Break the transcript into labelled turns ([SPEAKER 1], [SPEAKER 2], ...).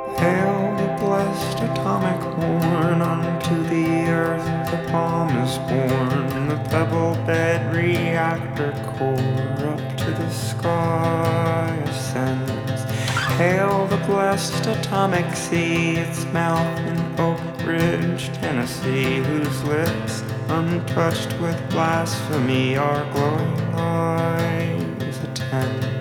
[SPEAKER 1] Hail the blessed atomic horn, unto the earth the palm is born, the pebble bed reactor core up to the sky ascends. Hail the blessed atomic sea, its mouth in Oak Ridge, Tennessee, whose lips, untouched with blasphemy, our glowing eyes attend.